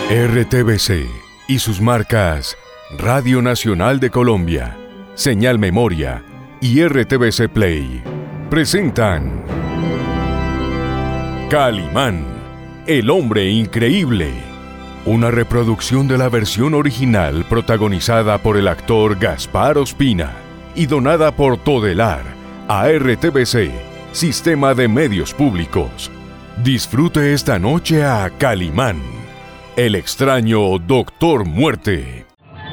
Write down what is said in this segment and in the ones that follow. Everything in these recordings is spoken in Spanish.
RTBC y sus marcas Radio Nacional de Colombia, Señal Memoria y RTBC Play presentan Calimán, el hombre increíble, una reproducción de la versión original protagonizada por el actor Gaspar Ospina y donada por Todelar a RTBC, Sistema de Medios Públicos. Disfrute esta noche a Calimán, el extraño Doctor Muerte.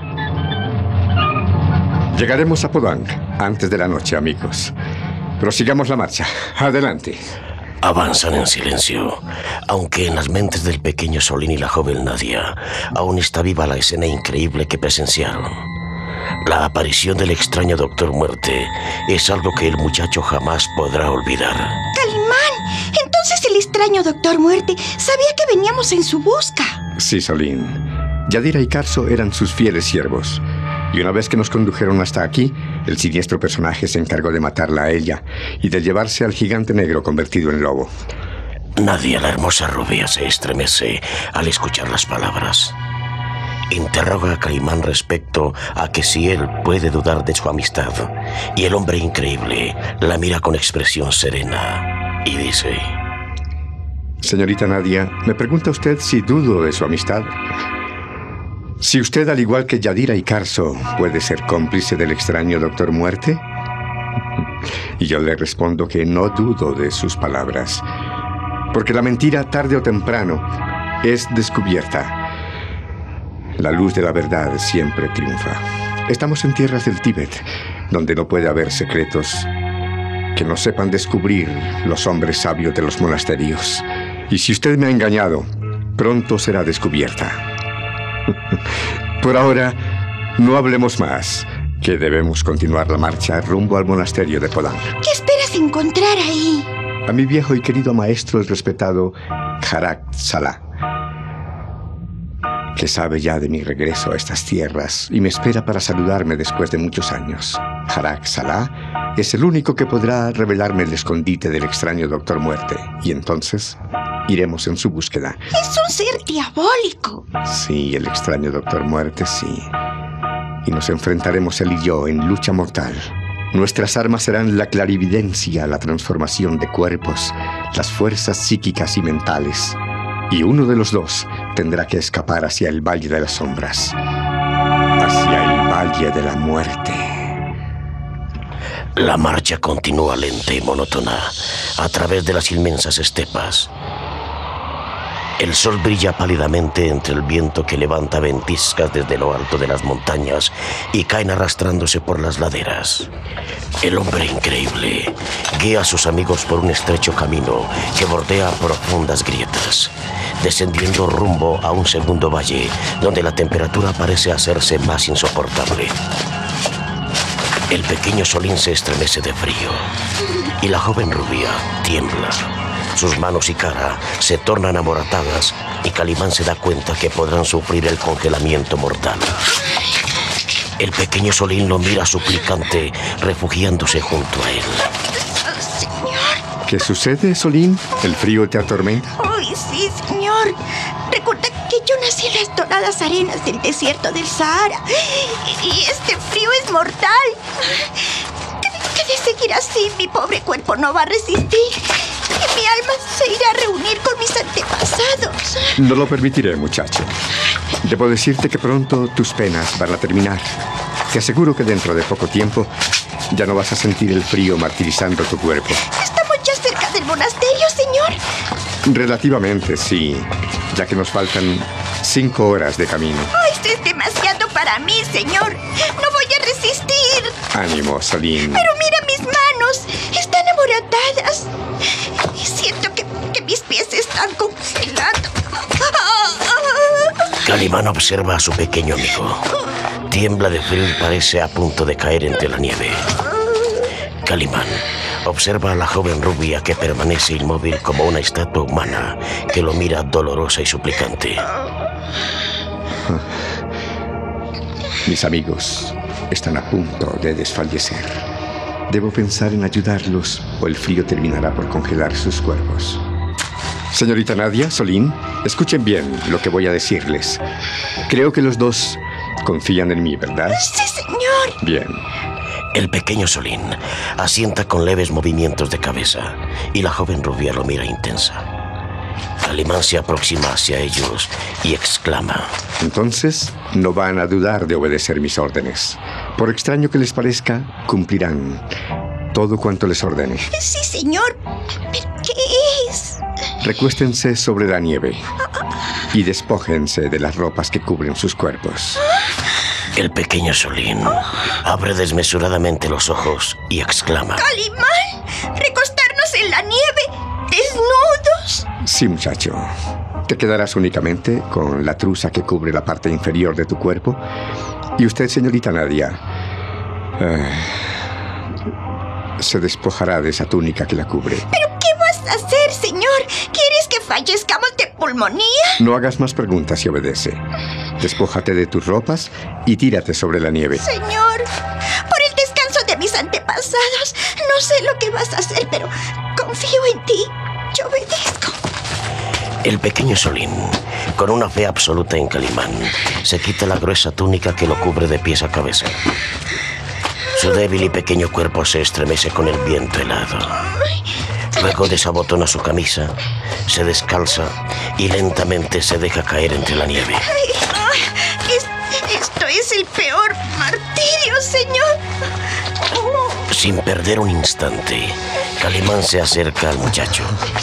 Llegaremos a Podang antes de la noche, amigos. Prosigamos la marcha. Adelante. Avanzan en silencio, aunque en las mentes del pequeño Solín y la joven Nadia aún está viva la escena increíble que presenciaron. La aparición del extraño Doctor Muerte es algo que el muchacho jamás podrá olvidar. ¡Calimán! Entonces el extraño Doctor Muerte sabía que veníamos en su busca. Sí, Solín. Yadira y Carso eran sus fieles siervos. Y una vez que nos condujeron hasta aquí, el siniestro personaje se encargó de matarla a ella y de llevarse al gigante negro convertido en lobo. Nadia, la hermosa rubia, se estremece al escuchar las palabras. Interroga a Calimán respecto a que si él puede dudar de su amistad, y el hombre increíble la mira con expresión serena y dice: Señorita Nadia, ¿me pregunta usted si dudo de su amistad? Si usted, al igual que Yadira y Carso, puede ser cómplice del extraño Doctor Muerte. Y yo le respondo que no dudo de sus palabras, porque la mentira, tarde o temprano, es descubierta. La luz de la verdad siempre triunfa. Estamos en tierras del Tíbet, donde no puede haber secretos que no sepan descubrir los hombres sabios de los monasterios. Y si usted me ha engañado, pronto será descubierta. Por ahora, no hablemos más, que debemos continuar la marcha rumbo al monasterio de Podang. ¿Qué esperas encontrar ahí? A mi viejo y querido maestro, el respetado Kharak Salah, que sabe ya de mi regreso a estas tierras y me espera para saludarme después de muchos años. Kharak Salah es el único que podrá revelarme el escondite del extraño Doctor Muerte, y entonces iremos en su búsqueda. Es un ser diabólico. Sí, el extraño Doctor Muerte, sí. Y nos enfrentaremos él y yo en lucha mortal. Nuestras armas serán la clarividencia, la transformación de cuerpos, las fuerzas psíquicas y mentales. Y uno de los dos tendrá que escapar hacia el Valle de las Sombras, hacia el Valle de la Muerte. La marcha continúa lenta y monótona a través de las inmensas estepas. El sol brilla pálidamente entre el viento que levanta ventiscas desde lo alto de las montañas y caen arrastrándose por las laderas. El hombre increíble guía a sus amigos por un estrecho camino que bordea profundas grietas, descendiendo rumbo a un segundo valle donde la temperatura parece hacerse más insoportable. El pequeño Solín se estremece de frío y la joven rubia tiembla. Sus manos y cara se tornan amoratadas y Calimán se da cuenta que podrán sufrir el congelamiento mortal. El pequeño Solín lo mira suplicante, refugiándose junto a él. Señor. ¿Qué sucede, Solín? ¿El frío te atormenta? Ay, sí, señor. Recuerda que yo nací en las doradas arenas del desierto del Sahara. Y este frío es mortal. Que de seguir así, mi pobre cuerpo no va a resistir. Y mi alma se irá a reunir con mis antepasados. No lo permitiré, muchacho. Debo decirte que pronto tus penas van a terminar. Te aseguro que dentro de poco tiempo ya no vas a sentir el frío martirizando tu cuerpo. ¿Estamos ya cerca del monasterio, señor? Relativamente, sí, ya que nos faltan 5 horas de camino. ¡Ay, esto es demasiado para mí, señor! ¡No voy a resistir! Ánimo, Solín. Pero mira mis manos, están amoratadas. Y siento que mis pies se están congelando. Calimán observa a su pequeño amigo. Tiembla de frío y parece a punto de caer entre la nieve. Calimán observa a la joven rubia que permanece inmóvil como una estatua humana que lo mira dolorosa y suplicante. Mis amigos están a punto de desfallecer. Debo pensar en ayudarlos o el frío terminará por congelar sus cuerpos. Señorita Nadia, Solín, escuchen bien lo que voy a decirles. Creo que los dos confían en mí, ¿verdad? Sí, señor. Bien. El pequeño Solín asienta con leves movimientos de cabeza y la joven rubia lo mira intensa. Calimán se aproxima hacia ellos y exclama: Entonces, no van a dudar de obedecer mis órdenes. Por extraño que les parezca, cumplirán todo cuanto les ordene. Sí, señor. ¿Pero qué es? Recuéstense sobre la nieve y despójense de las ropas que cubren sus cuerpos. El pequeño Solín abre desmesuradamente los ojos y exclama: ¡Calimán! ¿Recostarnos en la nieve? ¿Desnudos? Sí, muchacho. Te quedarás únicamente con la truza que cubre la parte inferior de tu cuerpo. Y usted, señorita Nadia, se despojará de esa túnica que la cubre. ¿Pero qué vas a hacer, señor? ¿Quieres que fallezcamos de pulmonía? No hagas más preguntas y obedece. Despójate de tus ropas y tírate sobre la nieve. Señor, por el descanso de mis antepasados, no sé lo que vas a hacer, pero confío en ti. Yo obedezco. El pequeño Solín, con una fe absoluta en Calimán, se quita la gruesa túnica que lo cubre de pies a cabeza. Su débil y pequeño cuerpo se estremece con el viento helado. Luego desabotona su camisa, se descalza y lentamente se deja caer entre la nieve. Esto es el peor martirio, señor. Sin perder un instante, Calimán se acerca al muchacho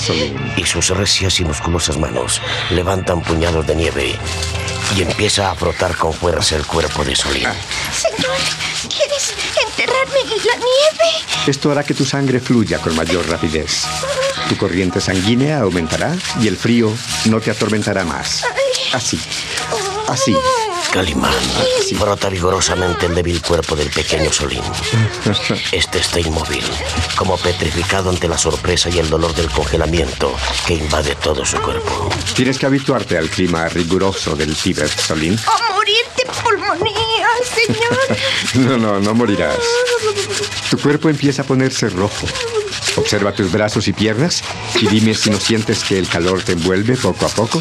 y sus recias y musculosas manos levantan puñados de nieve y empieza a frotar con fuerza el cuerpo de Solín. Señor, ¿quieres enterrarme en la nieve? Esto hará que tu sangre fluya con mayor rapidez. Tu corriente sanguínea aumentará y el frío no te atormentará más. Así. Así. Calimán frota vigorosamente el débil cuerpo del pequeño Solín. Este está inmóvil, como petrificado ante la sorpresa y el dolor del congelamiento que invade todo su cuerpo. Tienes que habituarte al clima riguroso del Tíbet, Solín. ¡O morir de pulmonía, señor! No morirás. Tu cuerpo empieza a ponerse rojo. Observa tus brazos y piernas y dime si no sientes que el calor te envuelve poco a poco.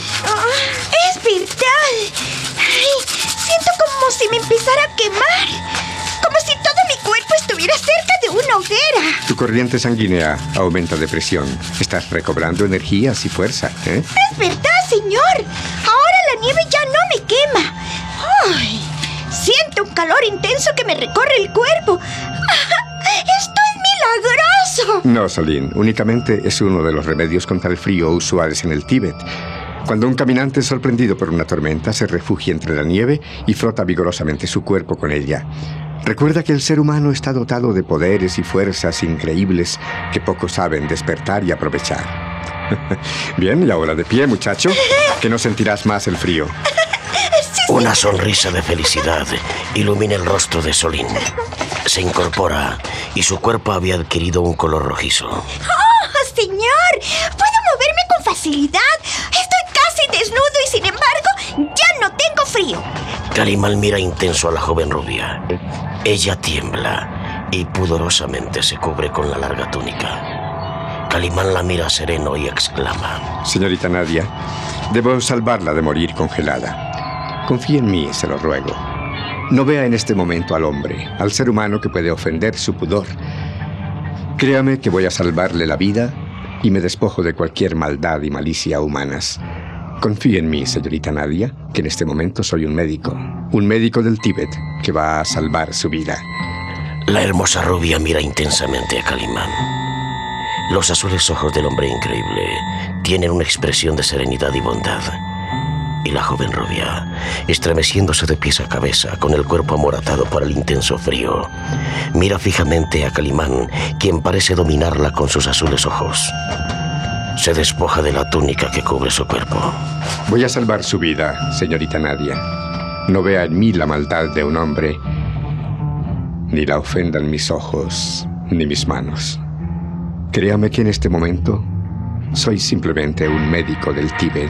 ¡Es verdad! ¡Ay! Siento como si me empezara a quemar. Como si todo mi cuerpo estuviera cerca de una hoguera. Tu corriente sanguínea aumenta de presión. Estás recobrando energías y fuerza, ¿eh? ¡Es verdad, señor! Ahora la nieve ya no me quema. ¡Ay! Siento un calor intenso que me recorre el cuerpo. ¡Esto es milagroso! No, Solín. Únicamente es uno de los remedios contra el frío usuales en el Tíbet. Cuando un caminante es sorprendido por una tormenta, se refugia entre la nieve y frota vigorosamente su cuerpo con ella. Recuerda que el ser humano está dotado de poderes y fuerzas increíbles que pocos saben despertar y aprovechar. Bien, y ahora de pie, muchacho, que no sentirás más el frío. Una sonrisa de felicidad ilumina el rostro de Solín. Se incorpora y su cuerpo había adquirido un color rojizo. ¡Oh, señor! ¡Puedo moverme con facilidad! Estoy casi desnudo y, sin embargo, ya no tengo frío. Calimán mira intenso a la joven rubia. Ella tiembla y pudorosamente se cubre con la larga túnica. Calimán la mira sereno y exclama: Señorita Nadia, debo salvarla de morir congelada. Confíe en mí, se lo ruego. No vea en este momento al hombre, al ser humano que puede ofender su pudor. Créame que voy a salvarle la vida y me despojo de cualquier maldad y malicia humanas. Confíe en mí, señorita Nadia, que en este momento soy un médico del Tíbet que va a salvar su vida. La hermosa rubia mira intensamente a Calimán. Los azules ojos del hombre increíble tienen una expresión de serenidad y bondad. Y la joven rubia, estremeciéndose de pies a cabeza, con el cuerpo amoratado por el intenso frío, mira fijamente a Calimán, quien parece dominarla con sus azules ojos. Se despoja de la túnica que cubre su cuerpo. Voy a salvar su vida, señorita Nadia. No vea en mí la maldad de un hombre, ni la ofendan mis ojos, ni mis manos. Créame que en este momento soy simplemente un médico del Tíbet.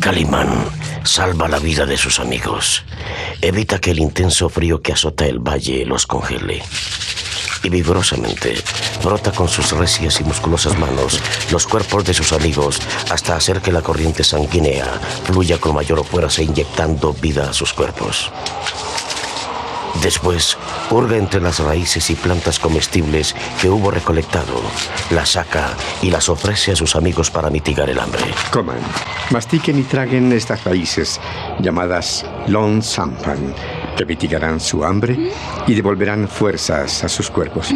Calimán salva la vida de sus amigos. Evita que el intenso frío que azota el valle los congele. Y vigorosamente frota con sus recias y musculosas manos los cuerpos de sus amigos hasta hacer que la corriente sanguínea fluya con mayor fuerza, inyectando vida a sus cuerpos. Después, hurga entre las raíces y plantas comestibles que hubo recolectado, las saca y las ofrece a sus amigos para mitigar el hambre. Coman, mastiquen y traguen estas raíces llamadas Lon Sampan, que mitigarán su hambre y devolverán fuerzas a sus cuerpos.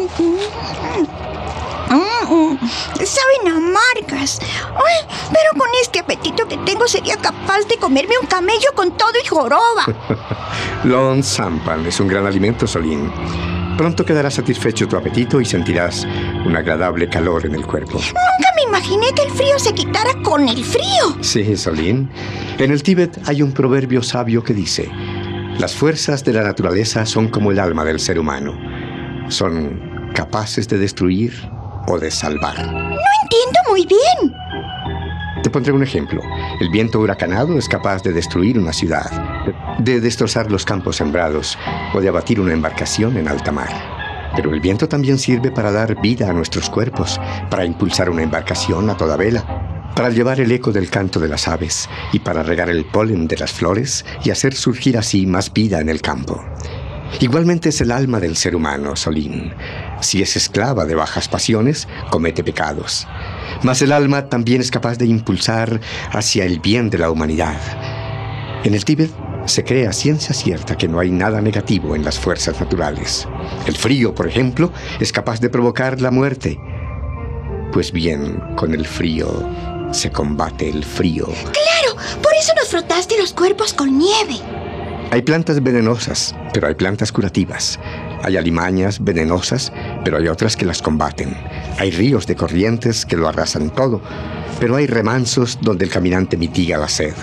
Saben amargas. Ay, pero con este apetito que tengo sería capaz de comerme un camello con todo y joroba. Lon Sampan es un gran alimento, Solín. Pronto quedará satisfecho tu apetito y sentirás un agradable calor en el cuerpo. Nunca me imaginé que el frío se quitara con el frío. Sí, Solín. En el Tíbet hay un proverbio sabio que dice: las fuerzas de la naturaleza son como el alma del ser humano. Son capaces de destruir o de salvar. No entiendo muy bien. Te pondré un ejemplo. El viento huracanado es capaz de destruir una ciudad, de destrozar los campos sembrados o de abatir una embarcación en alta mar. Pero el viento también sirve para dar vida a nuestros cuerpos, para impulsar una embarcación a toda vela, para llevar el eco del canto de las aves y para regar el polen de las flores y hacer surgir así más vida en el campo. Igualmente es el alma del ser humano, Solín. Si es esclava de bajas pasiones, comete pecados. Mas el alma también es capaz de impulsar hacia el bien de la humanidad. En el Tíbet se cree a ciencia cierta que no hay nada negativo en las fuerzas naturales. El frío, por ejemplo, es capaz de provocar la muerte. Pues bien, con el frío se combate el frío. Claro, por eso nos frotaste los cuerpos con nieve. Hay plantas venenosas, pero hay plantas curativas. Hay alimañas venenosas, pero hay otras que las combaten. Hay ríos de corrientes que lo arrasan todo, pero hay remansos donde el caminante mitiga la sed.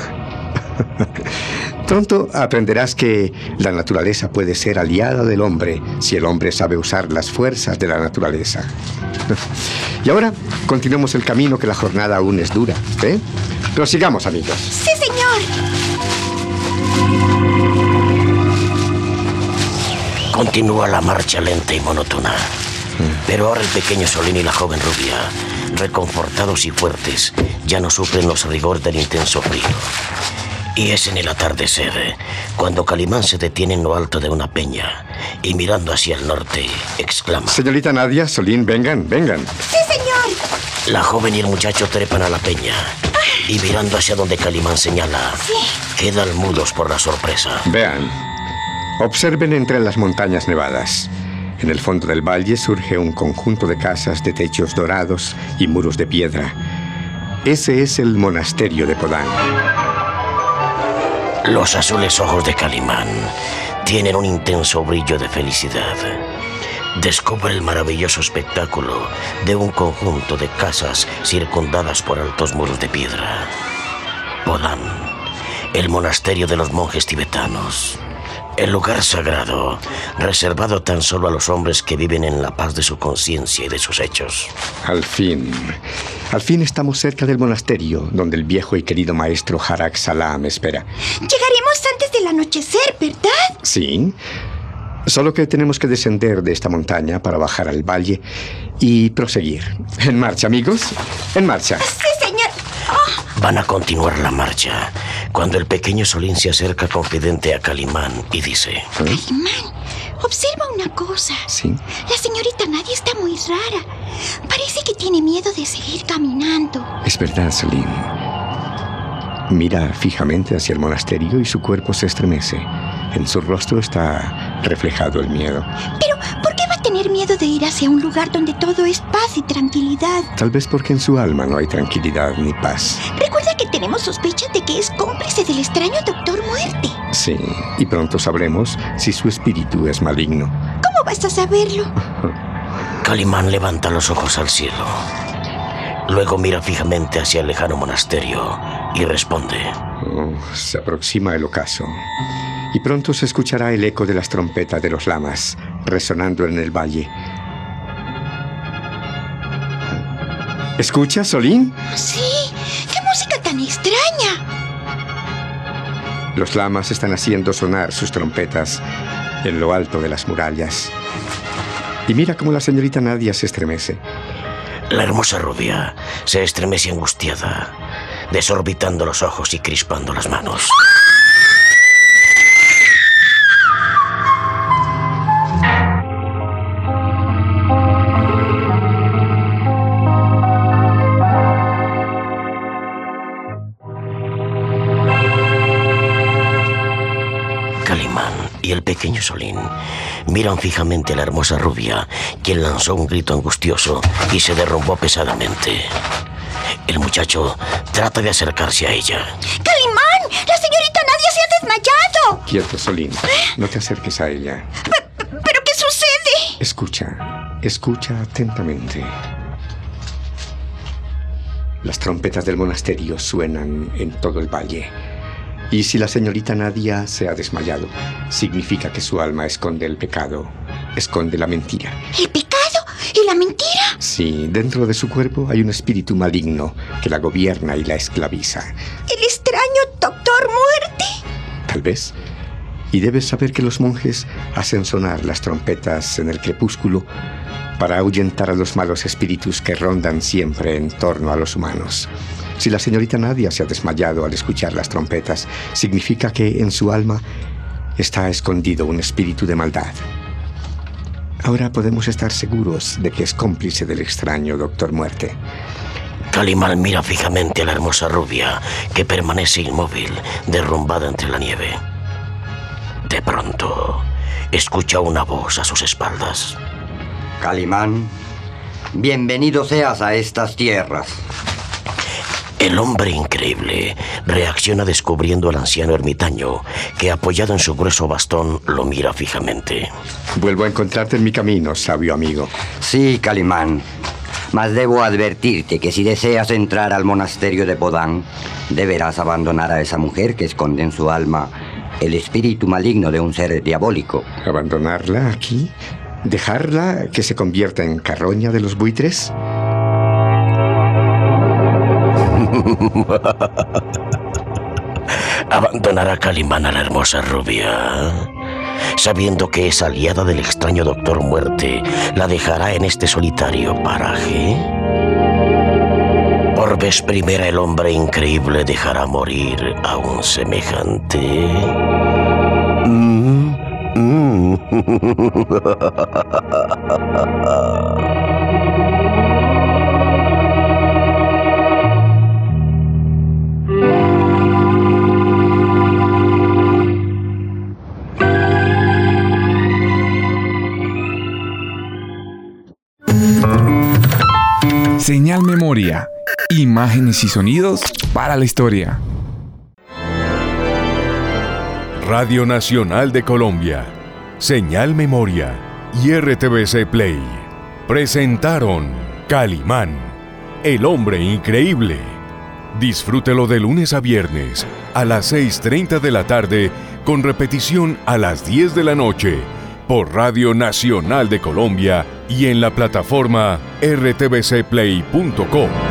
Pronto aprenderás que la naturaleza puede ser aliada del hombre si el hombre sabe usar las fuerzas de la naturaleza. Y ahora continuemos el camino, que la jornada aún es dura, ¿eh? Pero sigamos, amigos. ¡Sí, señor! Continúa la marcha lenta y monótona. Pero ahora el pequeño Solín y la joven rubia, reconfortados y fuertes, ya no sufren los rigores del intenso frío. Y es en el atardecer, cuando Calimán se detiene en lo alto de una peña y mirando hacia el norte, exclama: Señorita Nadia, Solín, vengan, vengan. ¡Sí, señor! La joven y el muchacho trepan a la peña y mirando hacia donde Calimán señala, quedan mudos por la sorpresa. Vean, observen entre las montañas nevadas. En el fondo del valle surge un conjunto de casas de techos dorados y muros de piedra. Ese es el monasterio de Podán. Los azules ojos de Calimán tienen un intenso brillo de felicidad. Descubre el maravilloso espectáculo de un conjunto de casas circundadas por altos muros de piedra. Podán, el monasterio de los monjes tibetanos. El lugar sagrado, reservado tan solo a los hombres que viven en la paz de su conciencia y de sus hechos. Al fin estamos cerca del monasterio, donde el viejo y querido maestro Harak Salah me espera. Llegaremos antes del anochecer, ¿verdad? Sí, solo que tenemos que descender de esta montaña para bajar al valle y proseguir. En marcha, amigos, en marcha. Sí, señor. Oh. Van a continuar la marcha cuando el pequeño Solín se acerca confidente a Calimán y dice: Calimán, observa una cosa. Sí. La señorita Nadia está muy rara. Parece que tiene miedo de seguir caminando. Es verdad, Solín. Mira fijamente hacia el monasterio y su cuerpo se estremece. En su rostro está reflejado el miedo. Pero, ¿por qué va a tener miedo de ir hacia un lugar donde todo es paz y tranquilidad? Tal vez porque en su alma no hay tranquilidad ni paz. Recuerda que tenemos sospechas de que es cómplice del extraño Doctor Muerte. Sí, y pronto sabremos si su espíritu es maligno. ¿Cómo vas a saberlo? Calimán levanta los ojos al cielo. Luego mira fijamente hacia el lejano monasterio y responde: Se aproxima el ocaso. Y pronto se escuchará el eco de las trompetas de los lamas resonando en el valle. ¿Escuchas, Solín? Sí, qué música tan extraña. Los lamas están haciendo sonar sus trompetas en lo alto de las murallas. Y mira cómo la señorita Nadia se estremece. La hermosa rubia se estremece angustiada, desorbitando los ojos y crispando las manos. Calimán y el pequeño Solín miran fijamente a la hermosa rubia, quien lanzó un grito angustioso y se derrumbó pesadamente. El muchacho trata de acercarse a ella. ¡Calimán! ¡La señorita Nadia se ha desmayado! Quieto, Solín. No te acerques a ella. ¿Pero qué sucede? Escucha atentamente. Las trompetas del monasterio suenan en todo el valle. Y si la señorita Nadia se ha desmayado, significa que su alma esconde el pecado, esconde la mentira. ¿El pecado y la mentira? Sí, dentro de su cuerpo hay un espíritu maligno que la gobierna y la esclaviza. ¿El extraño Doctor Muerte? Tal vez. Y debes saber que los monjes hacen sonar las trompetas en el crepúsculo para ahuyentar a los malos espíritus que rondan siempre en torno a los humanos. Si la señorita Nadia se ha desmayado al escuchar las trompetas, significa que en su alma está escondido un espíritu de maldad. Ahora podemos estar seguros de que es cómplice del extraño Doctor Muerte. Calimán mira fijamente a la hermosa rubia, que permanece inmóvil, derrumbada entre la nieve. De pronto, escucha una voz a sus espaldas. Calimán, bienvenido seas a estas tierras. El hombre increíble reacciona descubriendo al anciano ermitaño, que apoyado en su grueso bastón lo mira fijamente. Vuelvo a encontrarte en mi camino, sabio amigo. Sí, Calimán, mas debo advertirte que si deseas entrar al monasterio de Bodán, deberás abandonar a esa mujer que esconde en su alma el espíritu maligno de un ser diabólico. ¿Abandonarla aquí? ¿Dejarla que se convierta en carroña de los buitres? Abandonará Calimán a la hermosa rubia, sabiendo que es aliada del extraño Doctor Muerte. ¿La dejará en este solitario paraje? Por vez primera el hombre increíble dejará morir a un semejante. Señal Memoria. Imágenes y sonidos para la historia. Radio Nacional de Colombia, Señal Memoria y RTBC Play presentaron Calimán, el hombre increíble. Disfrútelo de lunes a viernes a las 6:30 de la tarde con repetición a las 10 de la noche por Radio Nacional de Colombia y en la plataforma rtbcplay.com.